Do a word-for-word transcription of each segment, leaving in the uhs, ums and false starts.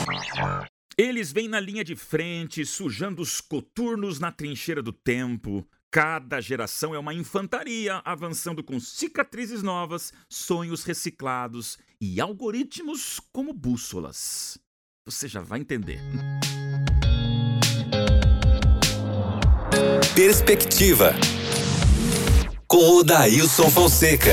Eles vêm na linha de frente, sujando os coturnos na trincheira do tempo. Cada geração é uma infantaria, avançando com cicatrizes novas, sonhos reciclados e algoritmos como bússolas. Você já vai entender. Perspectiva, com o Dailson Fonseca.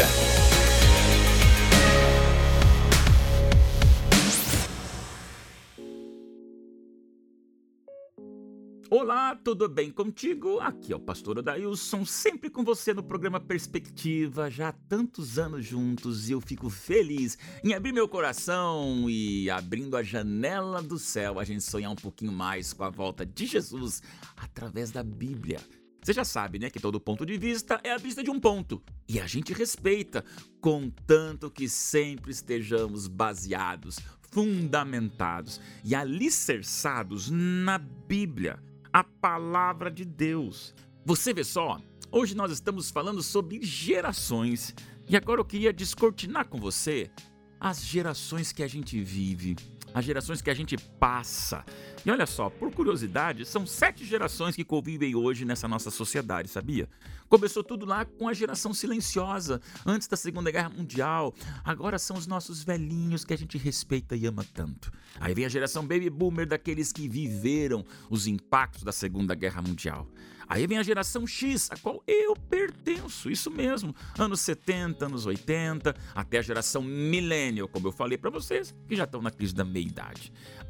Olá, tudo bem contigo? Aqui é o pastor Dailson, sempre com você no programa Perspectiva, já há tantos anos juntos, e eu fico feliz em abrir meu coração e abrindo a janela do céu, a gente sonhar um pouquinho mais com a volta de Jesus através da Bíblia. Você já sabe, né, que todo ponto de vista é a vista de um ponto, e a gente respeita, contanto que sempre estejamos baseados, fundamentados e alicerçados na Bíblia, a palavra de Deus. Você vê só, hoje nós estamos falando sobre gerações, e agora eu queria descortinar com você as gerações que a gente vive, as gerações que a gente passa. E olha só, por curiosidade, são sete gerações que convivem hoje nessa nossa sociedade, sabia? Começou tudo lá com a geração silenciosa, antes da Segunda Guerra Mundial. Agora são os nossos velhinhos que a gente respeita e ama tanto. Aí vem a geração Baby Boomer, daqueles que viveram os impactos da Segunda Guerra Mundial. Aí vem a geração X, a qual eu pertenço, isso mesmo, anos setenta, anos oitenta, até a geração Millennial, como eu falei para vocês, que já estão na crise da meia-idade.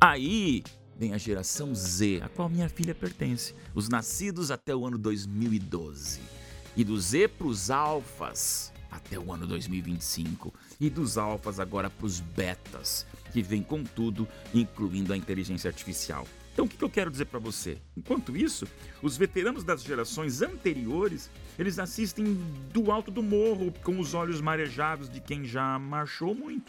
Aí vem a geração Z, a qual minha filha pertence, os nascidos até o ano dois mil e doze. E do Z para os alfas até o ano dois mil e vinte e cinco. E dos alfas agora para os betas, que vem com tudo, incluindo a inteligência artificial. Então, o que eu quero dizer para você? Enquanto isso, os veteranos das gerações anteriores, eles assistem do alto do morro, com os olhos marejados de quem já marchou muito.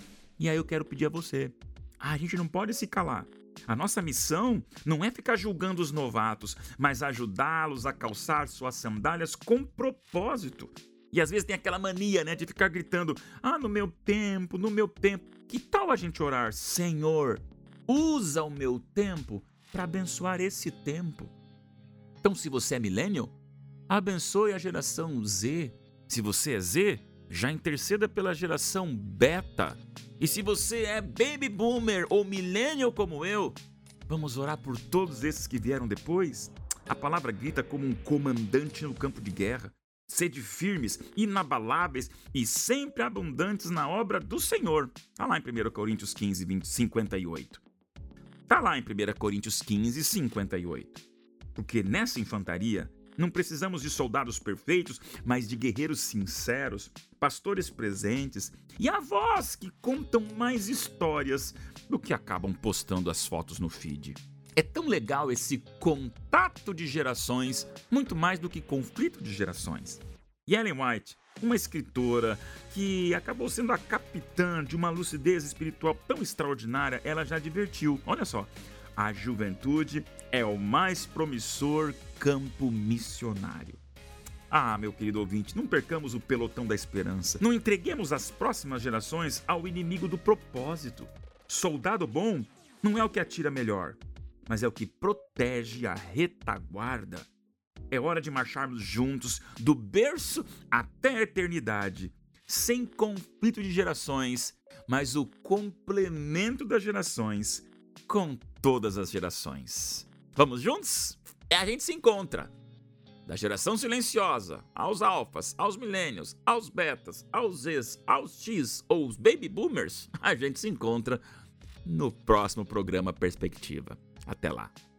E aí eu quero pedir a você, a gente não pode se calar. A nossa missão não é ficar julgando os novatos, mas ajudá-los a calçar suas sandálias com propósito. E às vezes tem aquela mania, né, de ficar gritando, ah, no meu tempo, no meu tempo. Que tal a gente orar, Senhor, usa o meu tempo para abençoar esse tempo? Então, se você é millennial, abençoe a geração Z. Se você é Z, já interceda pela geração beta. E se você é baby boomer ou millennial como eu, vamos orar por todos esses que vieram depois? A palavra grita como um comandante no campo de guerra. Sede firmes, inabaláveis e sempre abundantes na obra do Senhor. Está lá em primeira Coríntios quinze, vinte, cinquenta e oito. Está lá em primeira Coríntios quinze, cinquenta e oito. Porque nessa infantaria não precisamos de soldados perfeitos, mas de guerreiros sinceros, pastores presentes e avós que contam mais histórias do que acabam postando as fotos no feed. É tão legal esse contato de gerações, muito mais do que conflito de gerações. E Ellen White, uma escritora que acabou sendo a capitã de uma lucidez espiritual tão extraordinária, ela já advertiu, olha só, a juventude é o mais promissor campo missionário. Ah, meu querido ouvinte, não percamos o pelotão da esperança. Não entreguemos as próximas gerações ao inimigo do propósito. Soldado bom não é o que atira melhor, mas é o que protege a retaguarda. É hora de marcharmos juntos do berço até a eternidade, sem conflito de gerações, mas o complemento das gerações com todas as gerações. Vamos juntos? E a gente se encontra. Da geração silenciosa, aos alfas, aos millennials, aos betas, aos Zs, aos X ou os baby boomers, a gente se encontra no próximo programa Perspectiva. Até lá.